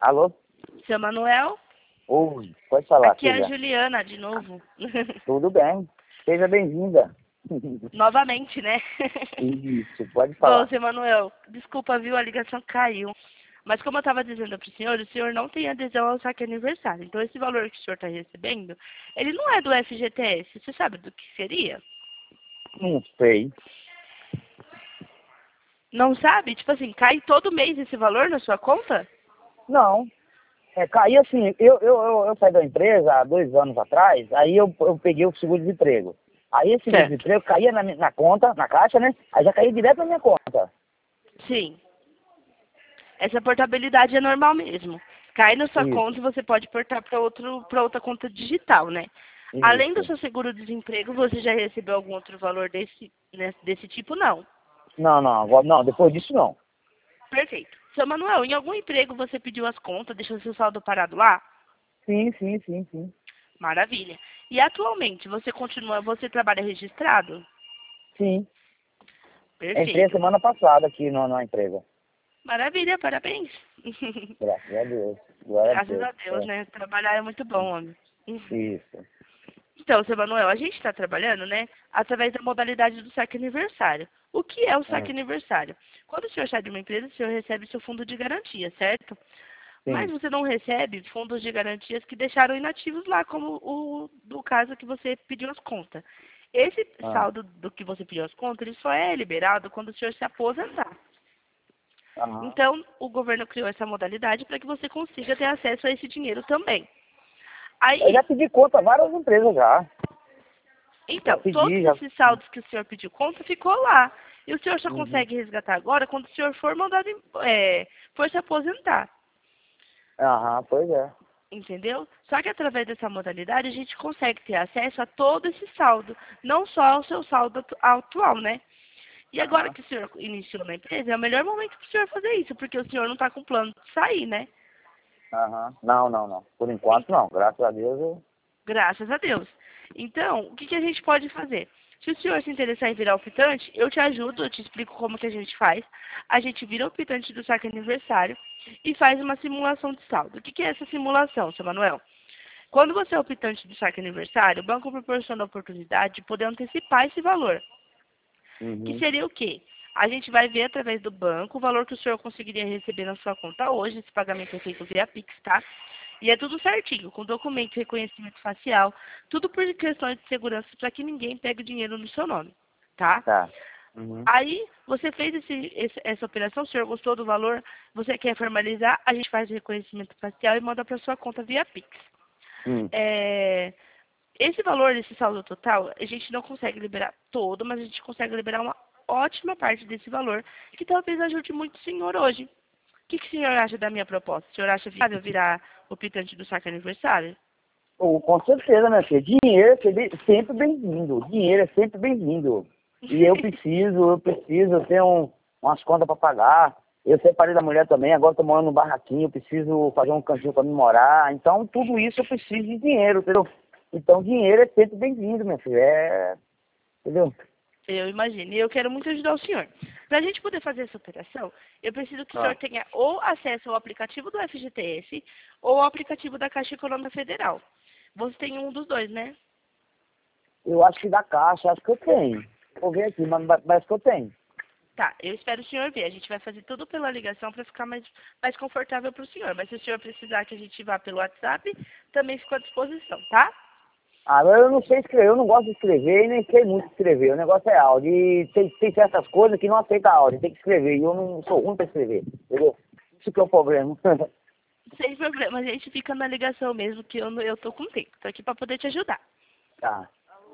Alô? Seu Manuel? Oi, pode falar, Aqui é a filha. Juliana, de novo. Tudo bem. Seja bem-vinda. Novamente, né? Isso, pode Bom, falar. seu Manuel, desculpa, viu? A ligação caiu. Mas como eu estava dizendo para o senhor não tem adesão ao saque aniversário. Então, esse valor que o senhor está recebendo, ele não é do FGTS. Você sabe do que seria? Não sei. Não sabe? Tipo assim, cai todo mês esse valor na sua conta? Não. Caí assim, eu saí da empresa há 2 anos atrás, aí eu peguei o seguro-desemprego. Aí esse Certo. seguro-desemprego caía na conta, na caixa, né? Aí já caía direto na minha conta. Sim. Essa portabilidade é normal mesmo. Cai na sua Isso, conta e você pode portar para outra conta digital, né? Além do isso. seu seguro-desemprego, você já recebeu algum outro valor desse, né, desse tipo? Não. Não, agora não, depois disso não. Perfeito. Seu Manuel, em algum emprego você pediu as contas, deixou seu saldo parado lá? Sim. Maravilha. E atualmente, você trabalha registrado? Sim. Entrei a Perfeito. semana passada aqui na empresa. Maravilha, parabéns. Graças a Deus. Glória a Graças Deus. a Deus, né? Trabalhar é muito bom, homem. Isso. Então, seu Manuel, a gente está trabalhando, né, através da modalidade do saque aniversário. O que é o saque Ah, aniversário? Quando o senhor sai de uma empresa, o senhor recebe seu fundo de garantia, certo? Mas sim. você não recebe fundos de garantias que deixaram inativos lá, como o do caso que você pediu as contas. Esse Ah, saldo do que você pediu as contas, ele só é liberado quando o senhor se aposentar. aham. Então, o governo criou essa modalidade para que você consiga ter acesso a esse dinheiro também. Eu já Aí, pedi conta a várias empresas já. Já então, todos pedi, já. esses saldos que o senhor pediu conta ficou lá. E o senhor só Uhum. consegue resgatar agora quando o senhor for for se aposentar. Aham, pois é. Entendeu? Só que através dessa modalidade a gente consegue ter acesso a todo esse saldo, não só ao seu saldo atual, né? E agora Aham. que o senhor iniciou na empresa, é o melhor momento para o senhor fazer isso, porque o senhor não está com plano de sair, né? Aham. Não. Por enquanto Então, não. Graças a Deus eu. graças a Deus. Então, o que a gente pode fazer? Se o senhor se interessar em virar optante, eu te ajudo, eu te explico como que a gente faz. A gente vira optante do saque aniversário e faz uma simulação de saldo. O que é essa simulação, seu Manuel? Quando você é optante do saque aniversário, o banco proporciona a oportunidade de poder antecipar esse valor. Que Uhum. seria o quê? A gente vai ver através do banco o valor que o senhor conseguiria receber na sua conta hoje. Esse pagamento é feito via Pix, tá? E é tudo certinho, com documento, reconhecimento facial, tudo por questões de segurança para que ninguém pegue o dinheiro no seu nome, tá? Tá. Uhum. Aí, você fez essa operação, o senhor gostou do valor, você quer formalizar, a gente faz o reconhecimento facial e manda para sua conta via Pix. Hum. É, esse valor, esse saldo total, a gente não consegue liberar todo, mas a gente consegue liberar uma ótima parte desse valor, que talvez ajude muito o senhor hoje. O senhor acha da minha proposta? O senhor acha viável virar optante do saque aniversário? Oh, com certeza, né, filho? Dinheiro é sempre bem-vindo. Dinheiro é sempre bem-vindo. E eu preciso ter umas contas para pagar. Eu separei da mulher também, agora estou morando num barraquinho, eu preciso fazer um cantinho para me morar. Então, tudo isso eu preciso de dinheiro, entendeu? Então, dinheiro é sempre bem-vindo, meu filho. Entendeu? Eu imagino. E eu quero muito ajudar o senhor. Para a gente poder fazer essa operação, eu preciso que o senhor Ah, tenha ou acesso ao aplicativo do FGTS ou ao aplicativo da Caixa Econômica Federal. Você tem um dos dois, né? eu acho que da caixa, acho que eu tenho. Vou ver aqui, mas parece que eu tenho. Tá, eu espero o senhor ver. A gente vai fazer tudo pela ligação para ficar mais confortável para o senhor. Mas se o senhor precisar que a gente vá pelo WhatsApp, também fico à disposição, tá? Ah, eu não sei escrever, eu não gosto de escrever e nem sei muito escrever. O negócio é áudio. E tem certas coisas que não aceita áudio, tem que escrever. E eu não sou ruim para escrever, entendeu? Isso que é o problema. Sem problema, a gente fica na ligação mesmo, que eu tô com tempo. Tô aqui para poder te ajudar. Tá.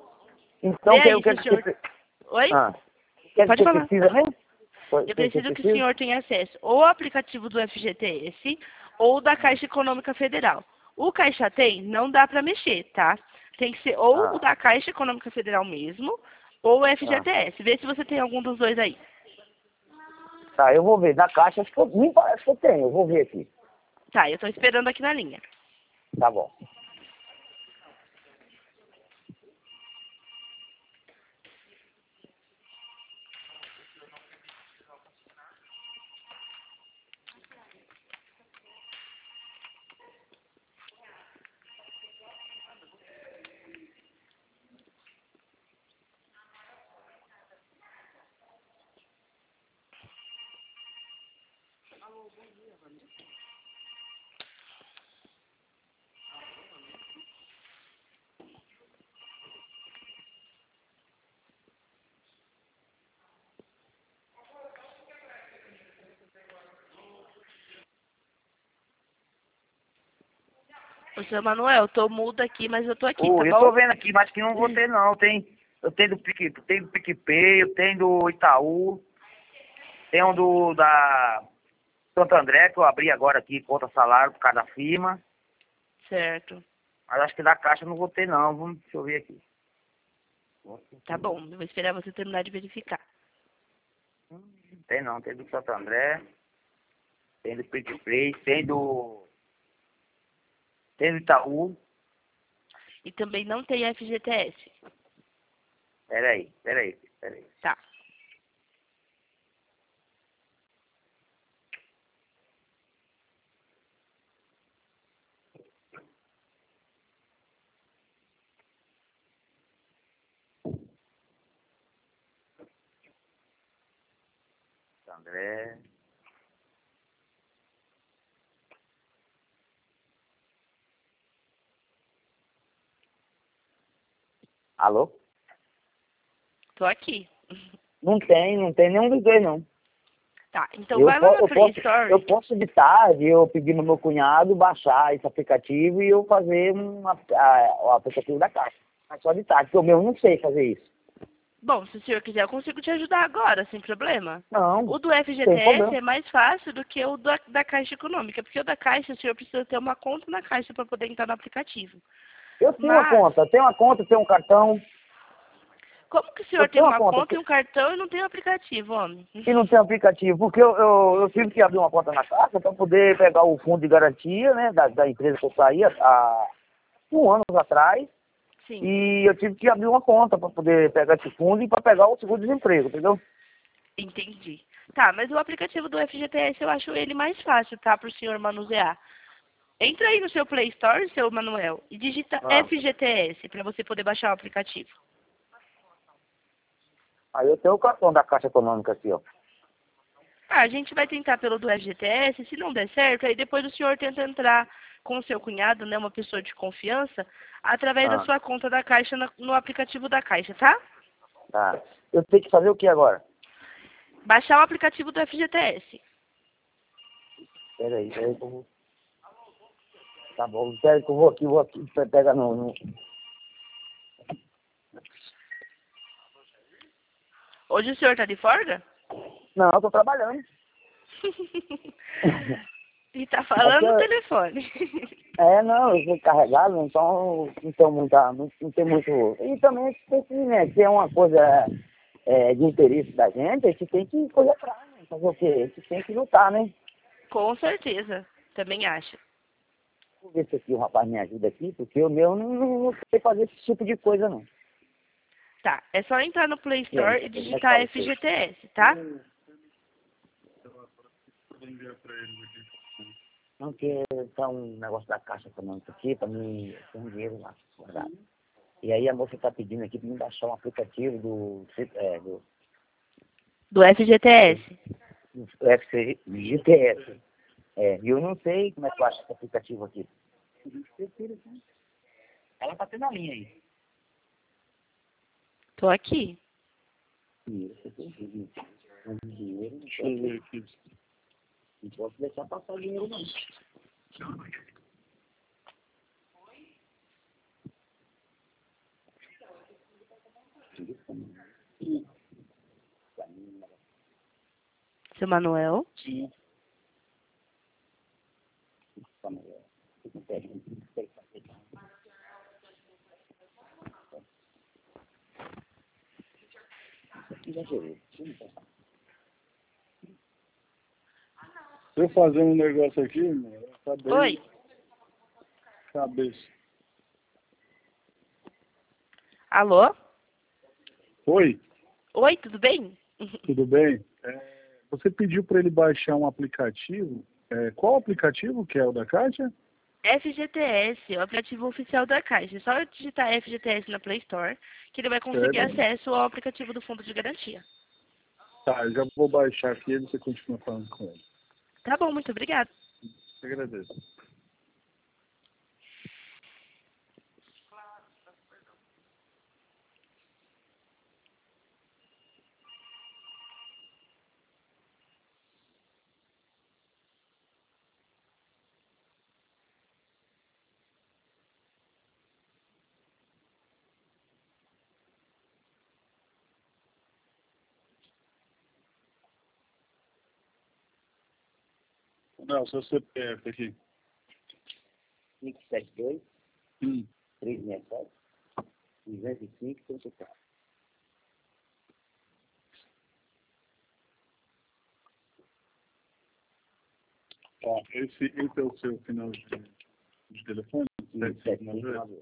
Vê Então, aí o que se é o que você, senhor... Oi? o que é que Pode você falar. precisa mesmo? O Eu que você preciso que o precisa? senhor tenha acesso ou ao aplicativo do FGTS ou da Caixa Econômica Federal. O Caixa Tem não dá para mexer, tá? Tem que ser ou o Ah, da Caixa Econômica Federal mesmo ou o ah. FGTS. Vê se você tem algum dos dois aí. Tá, eu vou ver. Na caixa, acho que me parece que eu tenho. Eu vou ver aqui. Tá, eu tô esperando aqui na linha. Tá bom. Ô, seu Manuel, eu tô muda aqui, mas eu tô aqui, tá Eu bom? tô vendo aqui, mas que não vou ter não. Eu tenho do PicPay, eu tenho do Itaú, tenho da Santo André, que eu abri agora aqui, conta salário por causa da firma. Certo. Mas acho que da Caixa eu não vou ter não. Deixa eu ver aqui. Tá bom, eu vou esperar você terminar de verificar. Tem não, tem do Santo André, tem do PicPay, tem do Itaú. E também não tem FGTS. Peraí. Tá. André. Alô? Tô aqui. Não tem nenhum dos dois não. Tá, então vai lá na Play Store. Eu posso de tarde, eu pedir no meu cunhado baixar esse aplicativo e eu fazer o aplicativo da Caixa. Mas só de tarde, porque eu mesmo não sei fazer isso. Bom, se o senhor quiser, eu consigo te ajudar agora, sem problema. Não, O do sem FGTS problema. é mais fácil do que o da Caixa Econômica, porque o da Caixa, o senhor precisa ter uma conta na Caixa para poder entrar no aplicativo. Eu tenho Mas, uma conta, tenho um cartão. como que o Eu senhor tem tenho uma uma conta conta e um cartão e não tem um aplicativo, homem? e não tem aplicativo, porque eu tive que abrir uma conta na Caixa para poder pegar o fundo de garantia, né, da empresa que eu saí há 1 ano atrás. Sim, E eu tive que abrir uma conta para poder pegar esse fundo e para pegar o seguro-desemprego, entendeu? entendi. Tá, mas o aplicativo do FGTS eu acho ele mais fácil, tá, para o senhor manusear. Entra aí no seu Play Store, seu Manuel, e digita Ah. FGTS para você poder baixar o aplicativo. Aí eu tenho o cartão da Caixa Econômica aqui, ó. Ah, a gente vai tentar pelo do FGTS, se não der certo, aí depois o senhor tenta entrar com o seu cunhado, né, uma pessoa de confiança, através da Ah, sua conta da Caixa no aplicativo da Caixa, tá? tá. Eu tenho que fazer o que agora? Baixar o aplicativo do FGTS. Peraí que eu vou... Tá bom, peraí que eu vou aqui, pega no... Hoje o senhor tá de folga? Não, eu tô trabalhando. E tá É que falando no telefone. não, eu fui carregado, então não tenho não tem muito... E também tem que, né, se é uma coisa de interesse da gente, a gente tem que correr atrás, né? Fazer o quê? A gente tem que lutar, né? Com certeza, também acho. Vou ver se aqui o rapaz me ajuda aqui, porque eu meu não sei fazer esse tipo de coisa, não. Tá, é só entrar no Play E aí, Store e como é que digitar tá você? FGTS, tá? Não, que tá um negócio da Caixa Econômica aqui, para mim ter um dinheiro lá guardado. E aí a moça tá pedindo aqui para me baixar um aplicativo Do FGTS. do FGTS. E eu não sei como é que eu acho esse aplicativo aqui. Ela tá tendo a linha aí. Tô aqui. Isso, um dinheiro, deixa eu ver aqui. Não posso deixar passar o dinheiro, não. Seu Manuel. Sim. Eu fazer um negócio aqui, mano, tá bem Oi. cabeça. Alô? Oi, Oi, tudo bem? tudo bem? Você pediu para ele baixar um aplicativo. Qual aplicativo que é o da Caixa? FGTS, o aplicativo oficial da Caixa. É só digitar FGTS na Play Store que ele vai conseguir Certo? acesso ao aplicativo do Fundo de Garantia. Tá, eu já vou baixar aqui e você continua falando com ele. Tá bom, muito obrigada. Agradeço. Não, seu CPF aqui. 572, Hum. 367, 205, 34. Ó, esse é o seu final de telefone? 759.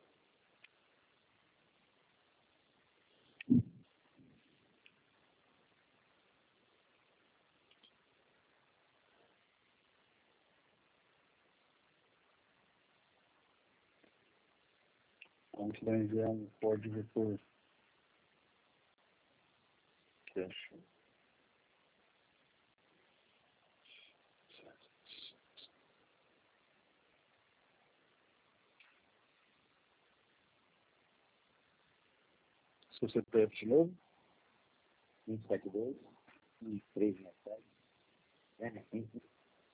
A gente vai enviar um código por cash. Seu CPF de novo? 572, 367, 205.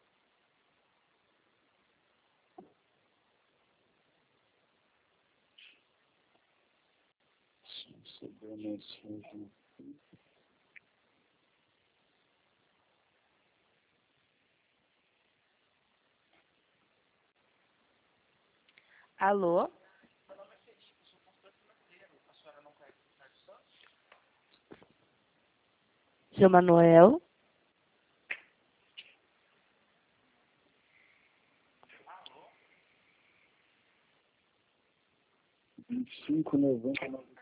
Recebeu a mensagem. Alô? Seu Manuel? R$25,99.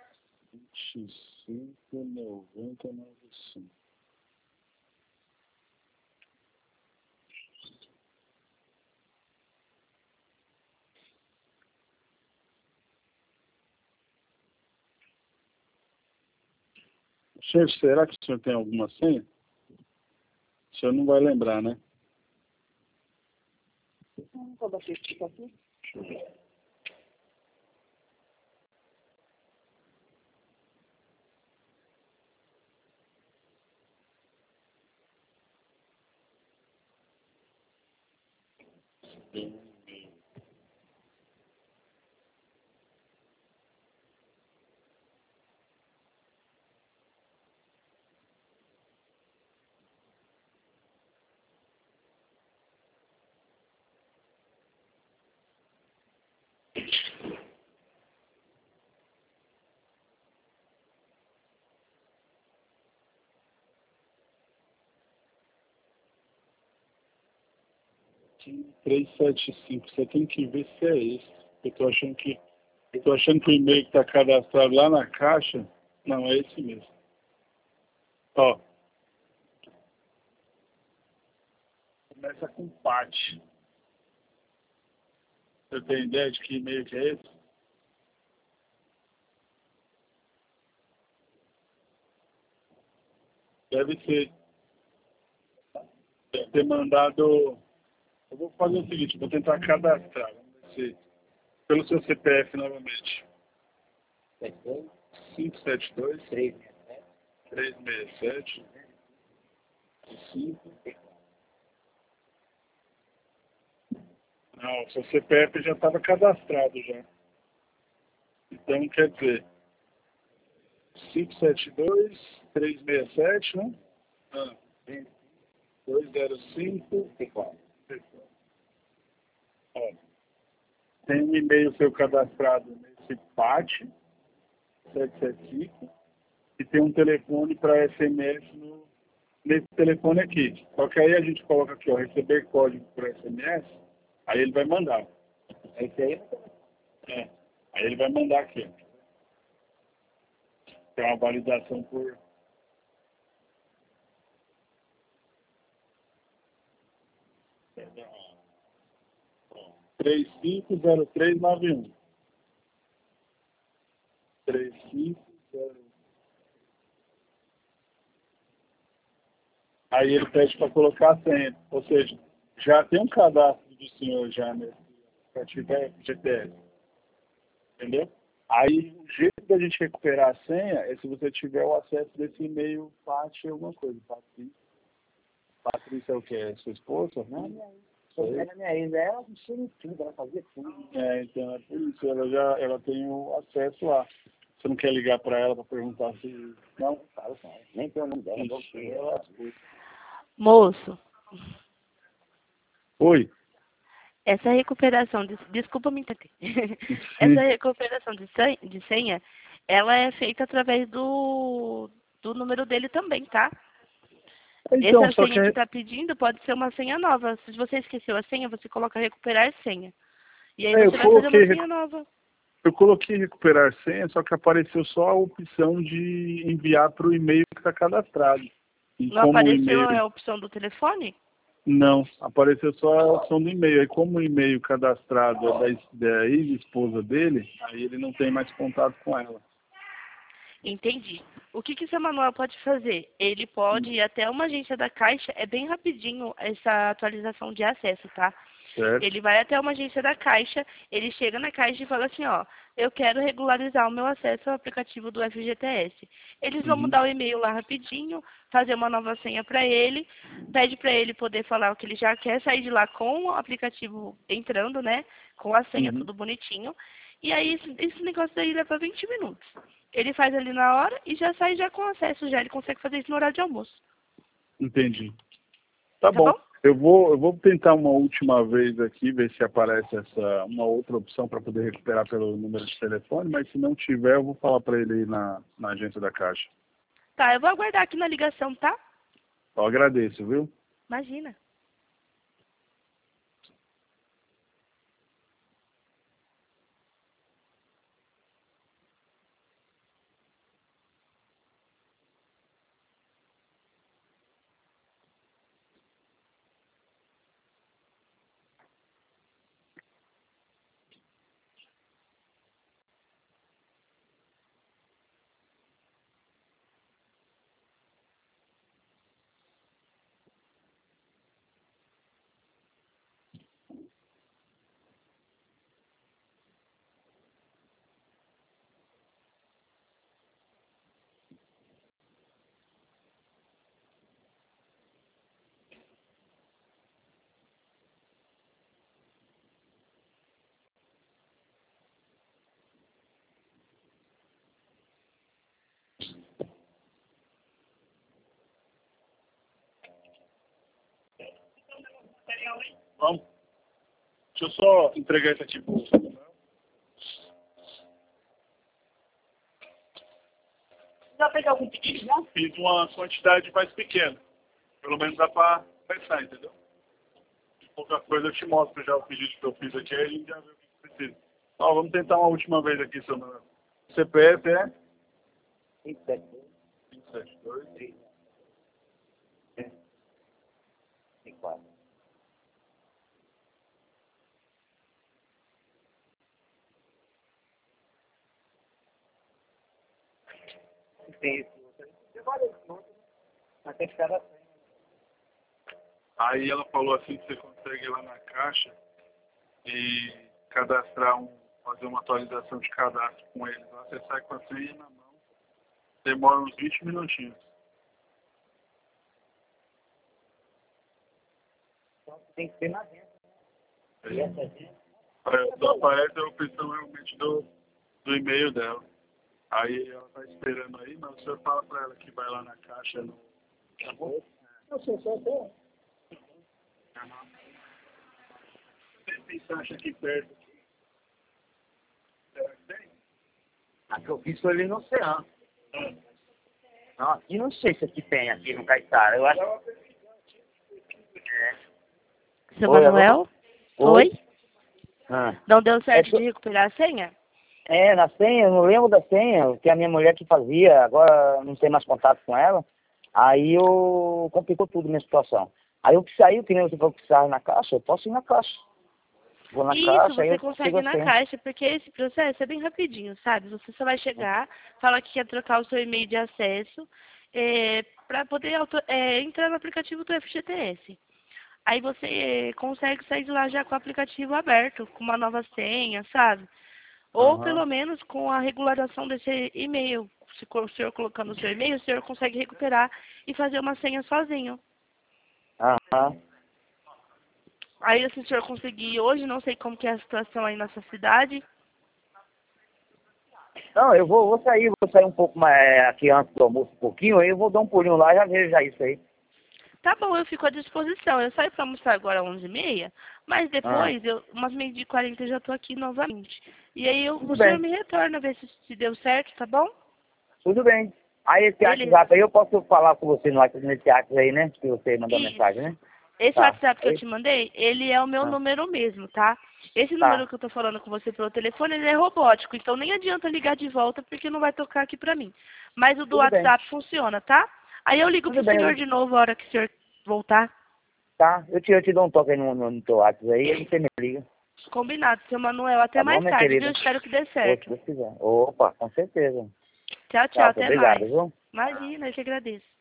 25,99. Senhor, será que o senhor tem alguma senha? O senhor não vai lembrar, né? Qual da ficha aqui? Sim, 375. Você tem que ver se é esse. Eu tô achando que o e-mail que está cadastrado lá na caixa, não, é esse mesmo. Ó, começa com PAT. Você tem ideia de que e-mail que é esse? Deve ser. Deve ter mandado. Eu vou fazer o seguinte, vou tentar cadastrar. Vamos ver se. Pelo seu CPF novamente. 72, 572 367, 367 5. Não, seu CPF já estava cadastrado já. Então quer dizer, 572 367, né? Ah, 205. 34. Ó, tem um e-mail seu cadastrado nesse PAT 775 e tem um telefone para SMS nesse telefone aqui. Só que aí a gente coloca aqui, ó, receber código por SMS, aí ele vai mandar. Esse aí É. Aí ele vai mandar aqui. Tem uma validação por. Ó, 350391. 3503. Aí ele pede para colocar a senha. Ou seja, já tem um cadastro do senhor já nesse aplicativo FGTS. Entendeu? Aí o jeito da gente recuperar a senha é se você tiver o acesso desse e-mail Pati alguma coisa. Patrícia é o quê? É sua esposa? Não, minha ex, ela mexia em tudo, ela fazia tudo. Então é por isso, ela tem o acesso lá. Você não quer ligar para ela para perguntar se... Não, fala com ela. Nem tem o nome dela, Moço, Oi? essa recuperação desculpa me interromper. Essa recuperação de senha, ela é feita através do número dele também, tá? Então, Essa só senha que que está pedindo pode ser uma senha nova. Se você esqueceu a senha, você coloca recuperar senha. E aí você vai fazer uma senha nova. eu coloquei recuperar senha, só que apareceu só a opção de enviar para o e-mail que está cadastrado. E Não como apareceu e-mail... a opção do telefone? Não, apareceu só a opção do e-mail. Aí como o e-mail cadastrado é da ex-esposa dele, aí ele não tem mais contato com ela. Entendi. O que seu Manuel pode fazer? Ele pode ir até uma agência da Caixa, é bem rapidinho essa atualização de acesso, tá? Certo? Ele vai até uma agência da Caixa, ele chega na Caixa e fala assim, ó, eu quero regularizar o meu acesso ao aplicativo do FGTS. Eles vão mudar o e-mail lá rapidinho, fazer uma nova senha para ele, pede para ele poder falar o que ele já quer, sair de lá com o aplicativo entrando, né, com a senha tudo bonitinho. E aí esse negócio daí leva 20 minutos. Ele faz ali na hora e já sai já com acesso, já ele consegue fazer isso no horário de almoço. Entendi. Tá bom. Eu vou tentar uma última vez aqui, ver se aparece uma outra opção para poder recuperar pelo número de telefone, mas se não tiver, eu vou falar para ele aí na agência da Caixa. Tá, eu vou aguardar aqui na ligação, tá? Eu agradeço, viu? Imagina. Vamos. Deixa eu só entregar isso aqui pro Já pegar algum pedido, já? Fiz uma quantidade mais pequena. Pelo menos dá para pensar, entendeu? Qualquer coisa eu te mostro já o pedido que eu fiz aqui, aí a gente já vê o que precisa. Ó, vamos tentar uma última vez aqui, seu Manuel. CPF é 572 34. Tem isso. Tem várias contas, mas tem que ficar assim. Aí ela falou assim que você consegue ir lá na Caixa e cadastrar fazer uma atualização de cadastro com eles. Lá você sai com a senha na mão. Demora uns 20 minutinhos. Então tem que ser na dentro. Só aparece a opção realmente do e-mail dela. Aí ela tá esperando aí, mas o senhor fala pra ela que vai lá na Caixa no... Tá bom? Eu sou só até. Tem Caixa aqui perto. Será que tem? A que eu fiz foi ali no oceano. Não, aqui não sei se aqui tem, aqui no Caetara. Eu acho. Seu Manuel? Oi? Ah. Não deu certo de recuperar a senha? Na senha, eu não lembro da senha, que a minha mulher que fazia, agora não tem mais contato com ela. Aí eu complicou tudo a minha situação. Aí eu que saí, que nem você falou que precisava ir na Caixa, eu posso ir na Caixa. Vou na Isso, Caixa, aí você eu consegue ir na Caixa, porque esse processo é bem rapidinho, sabe? Você só vai chegar, fala que quer trocar o seu e-mail de acesso, para poder entrar no aplicativo do FGTS. Aí você consegue sair de lá já com o aplicativo aberto, com uma nova senha, sabe? Ou pelo menos com a regularização desse e-mail. Se o senhor colocando o seu e-mail, o senhor consegue recuperar e fazer uma senha sozinho. Aham. Aí se o senhor conseguir hoje, não sei como que é a situação aí na sua cidade. Não, eu vou sair um pouco mais aqui antes do almoço, um pouquinho, aí eu vou dar um pulinho lá e já vejo já isso aí. Tá bom, eu fico à disposição. Eu saio para almoçar agora às 11h30, mas depois, umas 12h40 eu já tô aqui novamente. E aí o senhor bem. me retorna, ver se deu certo, tá bom? Tudo bem. Aí esse Beleza. WhatsApp aí eu posso falar com você no WhatsApp, nesse WhatsApp aí, né? Que você mandou Isso. mensagem, né? Esse Tá. WhatsApp que eu te mandei, ele é o meu número mesmo, tá? Esse Tá. número que eu tô falando com você pelo telefone, ele é robótico, então nem adianta ligar de volta porque não vai tocar aqui pra mim. Mas o do Tudo bem. WhatsApp funciona, tá? Aí eu ligo Tudo pro bem. senhor de novo a hora que o senhor voltar. Tá. Eu te dou um toque aí no teu WhatsApp aí e você me liga. Combinado, seu Manuel. Até Tá bom, mais minha tarde, querida? viu? Espero que dê Se certo. Deus quiser. Opa, com certeza. Tchau, tchau. Tá, Até obrigado, mais. viu? Imagina, eu que agradeço.